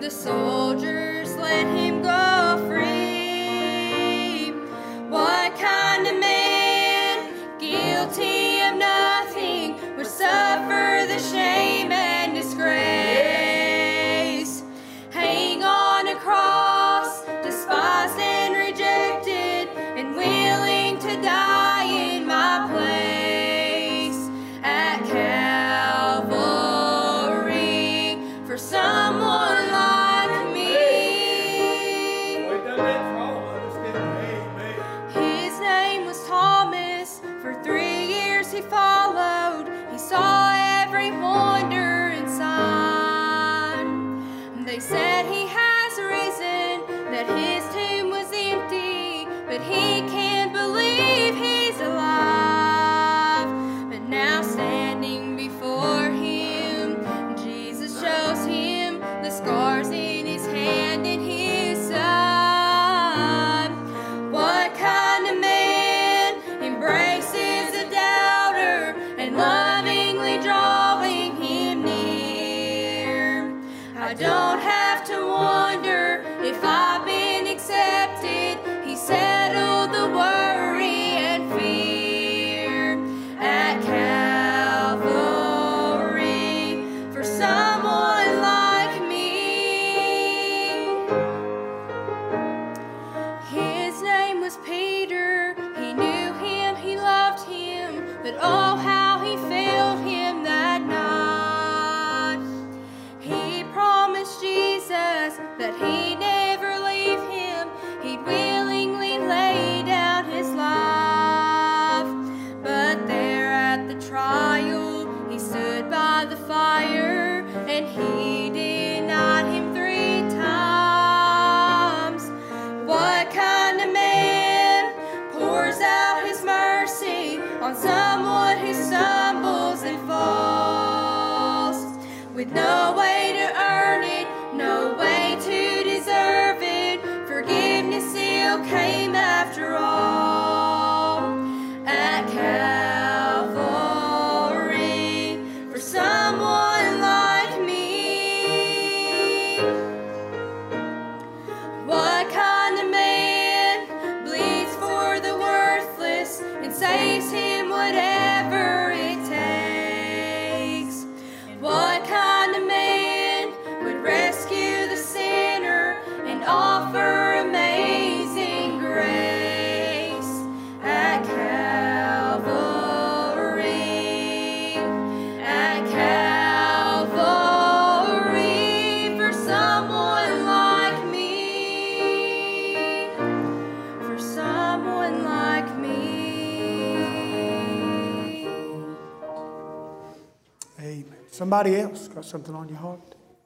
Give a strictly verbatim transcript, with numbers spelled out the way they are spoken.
the soldiers let him go free. What kind of man, guilty of nothing, would suffer the shame and disgrace? Hang on a cross, despised and rejected, and willing to die in my place at Calvary for someone like me. His name was Thomas. For three years he followed. He saw every wonder and sign. They said he has risen, that his tomb was empty, but he can't believe he's alive. But now standing before him, Jesus shows him the scars in his hand and his side. What kind of man embraces a doubter and lovingly drawing him near? I don't have to wonder if I've been accepted. He settled the worry and fear at Calvary for someone like me. His name was Peter. He knew him, he loved him, but oh, how he failed him that night. He promised Jesus that he'd never leave him. He'd willingly lay down his life. But there at the trial, he stood by the fire, and he denied him three times. What kind of man pours out his mercy on someone who stumbles and falls, with no way to earn it, no way to deserve it? Forgiveness still came after all at Calvary for someone like me. What kind of man bleeds for the worthless and saves him whatever it takes? What kind of man would rescue the sinner and offer amazing grace at Calvary, at Calvary for someone like me, for someone like me. Amen. Somebody else got something on your heart?